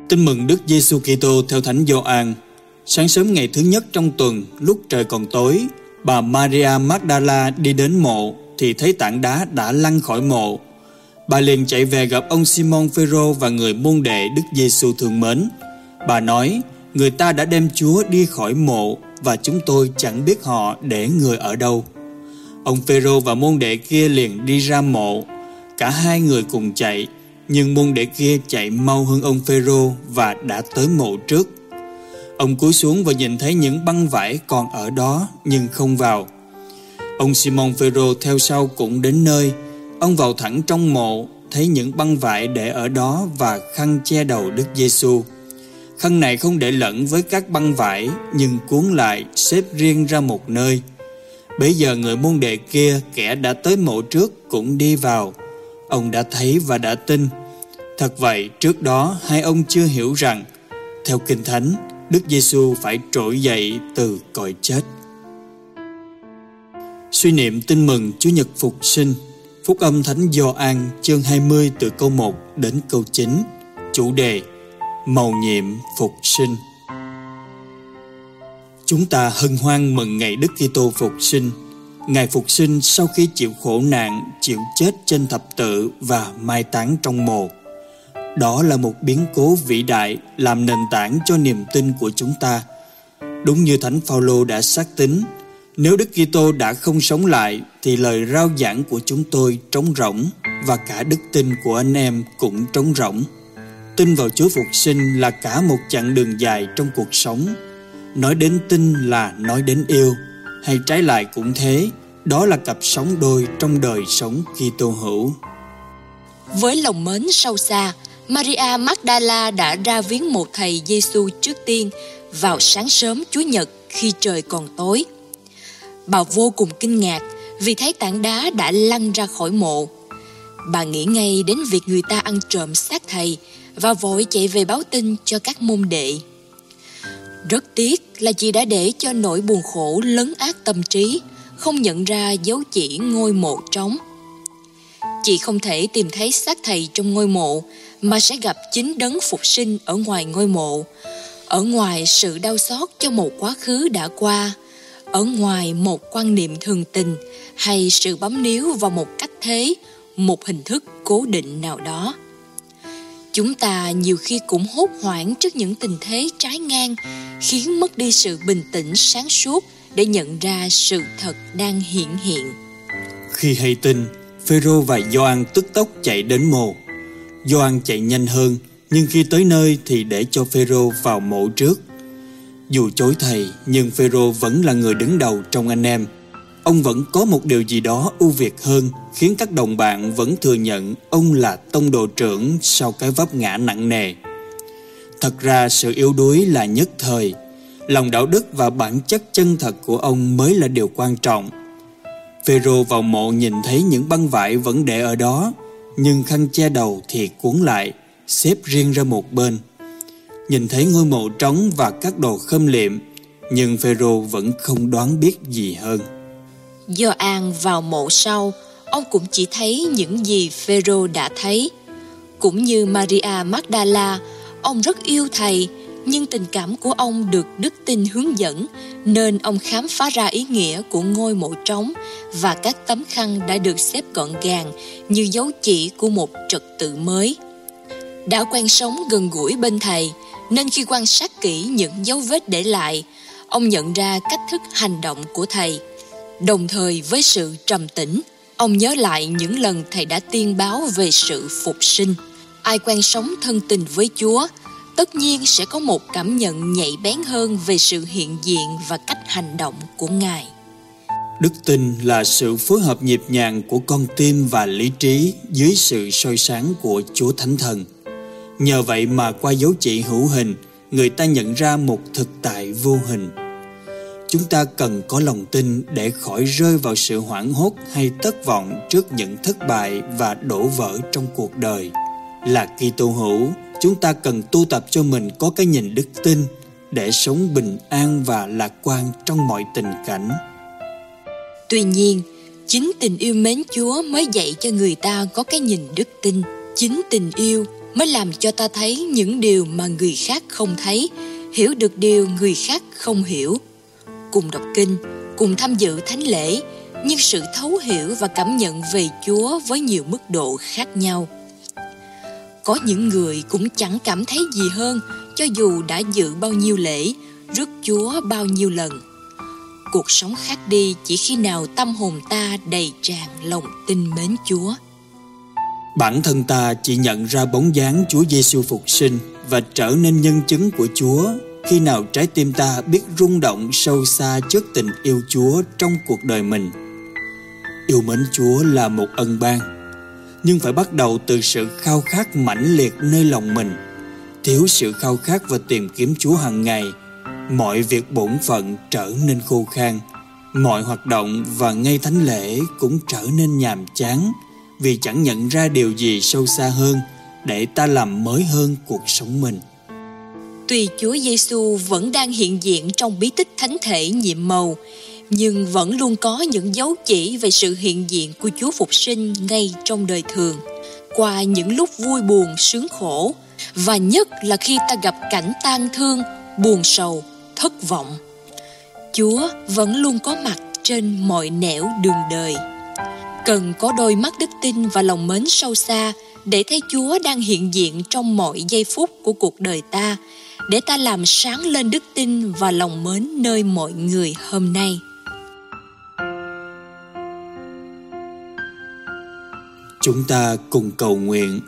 Tin mừng Đức Giêsu Kitô theo Thánh Gioan. Sáng sớm ngày thứ nhất trong tuần, lúc trời còn tối, bà Maria Magdala đi đến mộ thì thấy tảng đá đã lăn khỏi mộ. Bà liền chạy về gặp ông Simon Phêrô và người môn đệ Đức Giêsu thương mến. Bà nói: người ta đã đem Chúa đi khỏi mộ và chúng tôi chẳng biết họ để người ở đâu. Ông Phêrô và môn đệ kia liền đi ra mộ. Cả hai người cùng chạy, nhưng môn đệ kia chạy mau hơn ông Phêrô và đã tới mộ trước. Ông cúi xuống và nhìn thấy những băng vải còn ở đó nhưng không vào. Ông Simon Phêrô theo sau cũng đến nơi. Ông vào thẳng trong mộ, thấy những băng vải để ở đó và khăn che đầu Đức Giêsu. Khăn này không để lẫn với các băng vải, nhưng cuốn lại xếp riêng ra một nơi. Bấy giờ người môn đệ kia, kẻ đã tới mộ trước, cũng đi vào. Ông đã thấy và đã tin. Thật vậy, trước đó hai ông chưa hiểu rằng, theo Kinh Thánh, Đức Giêsu phải trỗi dậy từ cõi chết. Suy niệm tin mừng Chúa Nhật Phục Sinh. Phúc âm Thánh Gioan chương 20 từ câu 1 đến câu 9. Chủ đề: mầu nhiệm phục sinh. Chúng ta hân hoan mừng ngày Đức Kitô phục sinh. Ngài phục sinh sau khi chịu khổ nạn, chịu chết trên thập tự và mai táng trong mồ. Đó là một biến cố vĩ đại làm nền tảng cho niềm tin của chúng ta. Đúng như Thánh Phaolô đã xác tín, nếu Đức Kitô đã không sống lại thì lời rao giảng của chúng tôi trống rỗng và cả đức tin của anh em cũng trống rỗng. Tin vào Chúa phục sinh là cả một chặng đường dài trong cuộc sống. Nói đến tin là nói đến yêu, hay trái lại cũng thế, đó là cặp sóng đôi trong đời sống Kitô hữu. Với lòng mến sâu xa, Maria Magdala đã ra viếng mộ thầy Giêsu trước tiên vào sáng sớm Chúa Nhật khi trời còn tối. Bà vô cùng kinh ngạc vì thấy tảng đá đã lăn ra khỏi mộ. Bà nghĩ ngay đến việc người ta ăn trộm xác thầy và vội chạy về báo tin cho các môn đệ. Rất tiếc là chị đã để cho nỗi buồn khổ lấn át tâm trí, không nhận ra dấu chỉ ngôi mộ trống. Chị không thể tìm thấy xác thầy trong ngôi mộ, mà sẽ gặp chính đấng phục sinh ở ngoài ngôi mộ, ở ngoài sự đau xót cho một quá khứ đã qua, ở ngoài một quan niệm thường tình hay sự bám níu vào một cách thế, một hình thức cố định nào đó. Chúng ta nhiều khi cũng hốt hoảng trước những tình thế trái ngang, khiến mất đi sự bình tĩnh sáng suốt để nhận ra sự thật đang hiện hiện. Khi hay tin, Phêrô và Gioan tức tốc chạy đến mộ. Gioan chạy nhanh hơn, nhưng khi tới nơi thì để cho Phêrô vào mộ trước. Dù chối thầy, nhưng Phêrô vẫn là người đứng đầu trong anh em. Ông vẫn có một điều gì đó ưu việt hơn, khiến các đồng bạn vẫn thừa nhận ông là tông đồ trưởng sau cái vấp ngã nặng nề. Thật ra sự yếu đuối là nhất thời. Lòng đạo đức và bản chất chân thật của ông mới là điều quan trọng. Phêrô vào mộ nhìn thấy những băng vải vẫn để ở đó, nhưng khăn che đầu thì cuốn lại, xếp riêng ra một bên. Nhìn thấy ngôi mộ trống và các đồ khâm liệm, nhưng Phêrô vẫn không đoán biết gì hơn. Gioan vào mộ sau, ông cũng chỉ thấy những gì Phêrô đã thấy. Cũng như Maria Magdala, ông rất yêu thầy, nhưng tình cảm của ông được đức tin hướng dẫn, nên ông khám phá ra ý nghĩa của ngôi mộ trống và các tấm khăn đã được xếp gọn gàng như dấu chỉ của một trật tự mới. Đã quen sống gần gũi bên thầy, nên khi quan sát kỹ những dấu vết để lại, ông nhận ra cách thức hành động của thầy. Đồng thời với sự trầm tĩnh, ông nhớ lại những lần thầy đã tiên báo về sự phục sinh. Ai quen sống thân tình với Chúa, tất nhiên sẽ có một cảm nhận nhạy bén hơn về sự hiện diện và cách hành động của Ngài. Đức tin là sự phối hợp nhịp nhàng của con tim và lý trí dưới sự soi sáng của Chúa Thánh Thần. Nhờ vậy mà qua dấu chỉ hữu hình, người ta nhận ra một thực tại vô hình. Chúng ta cần có lòng tin để khỏi rơi vào sự hoảng hốt hay thất vọng trước những thất bại và đổ vỡ trong cuộc đời. Là Kitô hữu, chúng ta cần tu tập cho mình có cái nhìn đức tin để sống bình an và lạc quan trong mọi tình cảnh. Tuy nhiên, chính tình yêu mến Chúa mới dạy cho người ta có cái nhìn đức tin. Chính tình yêu mới làm cho ta thấy những điều mà người khác không thấy, hiểu được điều người khác không hiểu. Cùng đọc kinh, cùng tham dự thánh lễ, nhưng sự thấu hiểu và cảm nhận về Chúa với nhiều mức độ khác nhau. Có những người cũng chẳng cảm thấy gì hơn cho dù đã dự bao nhiêu lễ, rước Chúa bao nhiêu lần. Cuộc sống khác đi chỉ khi nào tâm hồn ta đầy tràn lòng tin mến Chúa. Bản thân ta chỉ nhận ra bóng dáng Chúa Giêsu phục sinh và trở nên nhân chứng của Chúa khi nào trái tim ta biết rung động sâu xa trước tình yêu Chúa trong cuộc đời mình. Yêu mến Chúa là một ân ban, nhưng phải bắt đầu từ sự khao khát mãnh liệt nơi lòng mình. Thiếu sự khao khát và tìm kiếm Chúa hàng ngày, mọi việc bổn phận trở nên khô khan, mọi hoạt động và ngay thánh lễ cũng trở nên nhàm chán, vì chẳng nhận ra điều gì sâu xa hơn để ta làm mới hơn cuộc sống mình. Tuy Chúa Giêsu vẫn đang hiện diện trong bí tích thánh thể nhiệm màu, nhưng vẫn luôn có những dấu chỉ về sự hiện diện của Chúa Phục sinh ngay trong đời thường, qua những lúc vui buồn sướng khổ, và nhất là khi ta gặp cảnh tang thương, buồn sầu, thất vọng. Chúa vẫn luôn có mặt trên mọi nẻo đường đời. Cần có đôi mắt đức tin và lòng mến sâu xa để thấy Chúa đang hiện diện trong mọi giây phút của cuộc đời ta, để ta làm sáng lên đức tin và lòng mến nơi mọi người hôm nay. Chúng ta cùng cầu nguyện.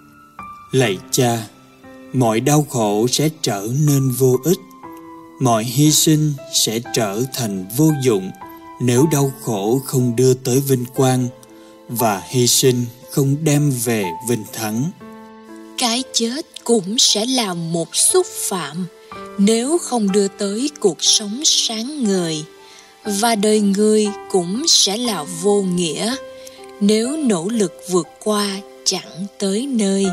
Lạy Cha, mọi đau khổ sẽ trở nên vô ích, mọi hy sinh sẽ trở thành vô dụng nếu đau khổ không đưa tới vinh quang và hy sinh không đem về vinh thắng. Cái chết cũng sẽ là một xúc phạm nếu không đưa tới cuộc sống sáng ngời, và đời người cũng sẽ là vô nghĩa nếu nỗ lực vượt qua chẳng tới nơi.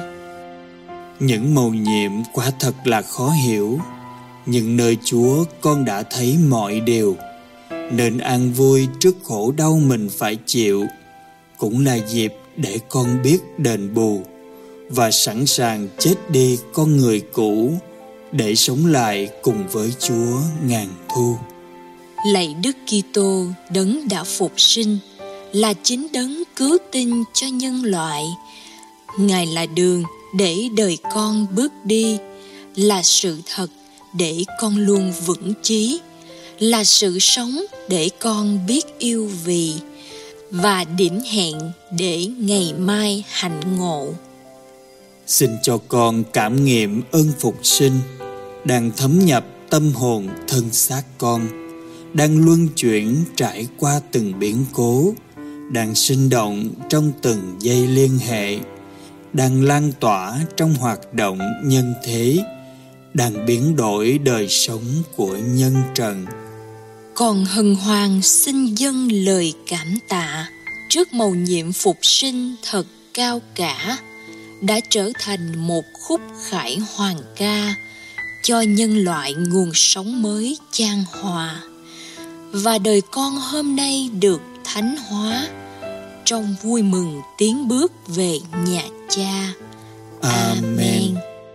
Những mầu nhiệm quả thật là khó hiểu, nhưng nơi Chúa con đã thấy mọi điều, nên an vui trước khổ đau mình phải chịu cũng là dịp để con biết đền bù và sẵn sàng chết đi con người cũ để sống lại cùng với Chúa ngàn thu. Lạy Đức Kitô, đấng đã phục sinh, là chính đấng cứu tinh cho nhân loại. Ngài là đường để đời con bước đi, là sự thật để con luôn vững chí, là sự sống để con biết yêu vì, và điểm hẹn để ngày mai hạnh ngộ. Xin cho con cảm nghiệm ơn phục sinh đang thấm nhập tâm hồn thân xác con, đang luân chuyển trải qua từng biến cố, đang sinh động trong từng giây liên hệ, đang lan tỏa trong hoạt động nhân thế, đang biến đổi đời sống của nhân trần. Con hân hoan xin dâng lời cảm tạ trước mầu nhiệm phục sinh thật cao cả, đã trở thành một khúc khải hoàng ca cho nhân loại nguồn sống mới chan hòa, và đời con hôm nay được thánh hóa trong vui mừng tiến bước về nhà Cha. Amen.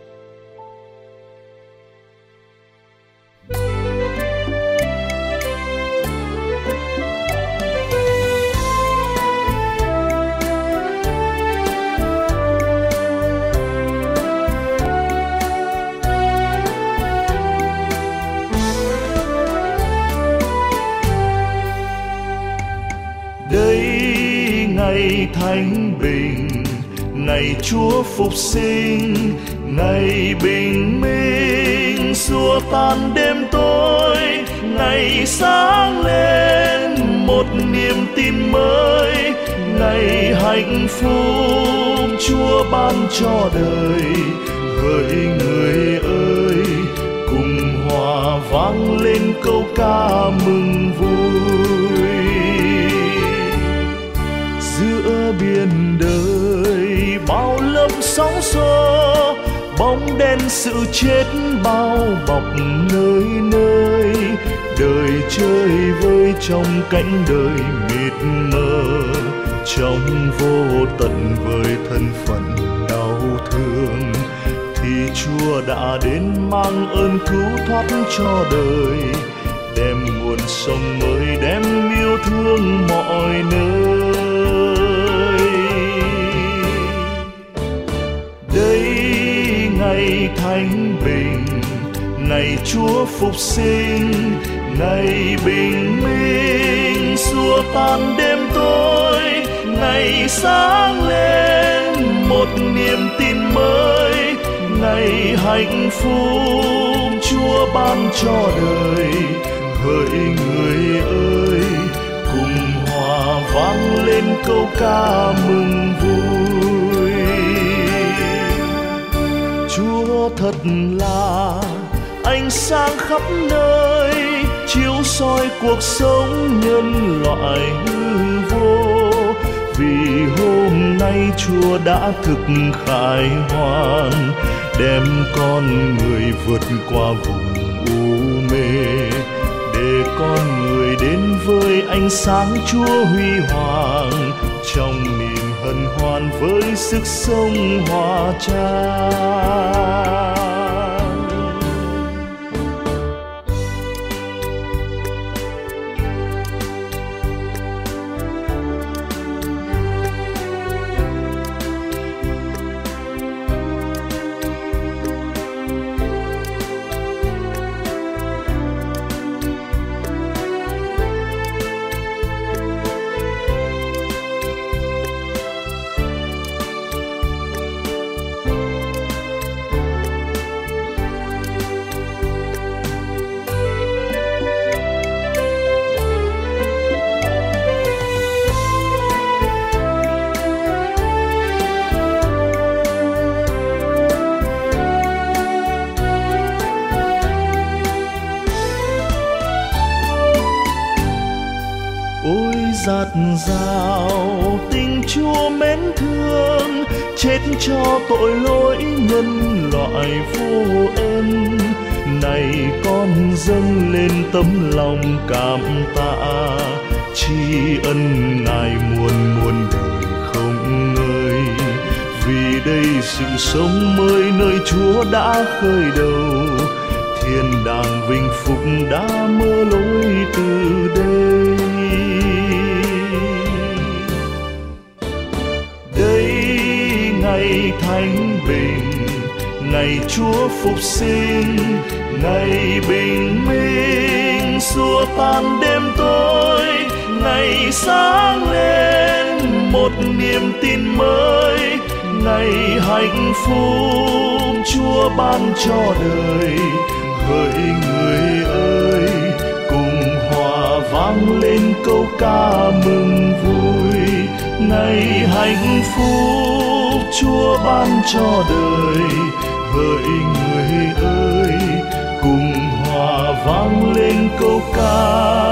Đây ngày thánh bình, ngày Chúa phục sinh, ngày bình minh xua tan đêm tối, ngày sáng lên một niềm tin mới, ngày hạnh phúc Chúa ban cho đời. Hỡi người ơi, cùng hòa vang lên câu ca mừng vui. Giữa biển đời bao lớp sóng xô, bóng đen sự chết bao bọc nơi nơi, đời chơi vơi trong cánh đời mịt mờ, trong vô tận với thân phận đau thương. Chúa đã đến mang ơn cứu thoát cho đời, đem nguồn sống mới, đem yêu thương mọi nơi. Đây ngày thánh bình, ngày Chúa phục sinh, ngày bình minh xua tan đêm tối, ngày sáng lên một niềm tin mới, ngày hạnh phúc Chúa ban cho đời. Hỡi người ơi, cùng hòa vang lên câu ca mừng vui. Chúa thật là ánh sáng khắp nơi, chiếu soi cuộc sống nhân loại hư vô. Vì hôm nay Chúa đã thực khải hoàn, đem con người vượt qua vùng u mê, để con người đến với ánh sáng Chúa huy hoàng, trong niềm hân hoan với sức sống hòa tràn. Dạt dào tình Chúa mến thương, chết cho tội lỗi nhân loại vô ơn. Này con dâng lên tấm lòng cảm tạ, tri ân Ngài muôn muôn đời không ngơi. Vì đây sự sống mới nơi Chúa đã khơi đầu, thiên đàng vinh phúc đã mở lối từ đây. Ngày thánh bình, ngày Chúa phục sinh, ngày bình minh xua tan đêm tối, ngày sáng lên một niềm tin mới, ngày hạnh phúc Chúa ban cho đời. Hỡi người ơi, cùng hòa vang lên câu ca mừng vui, ngày hạnh phúc Chúa ban cho đời. Hỡi người ơi, cùng hòa vang lên câu ca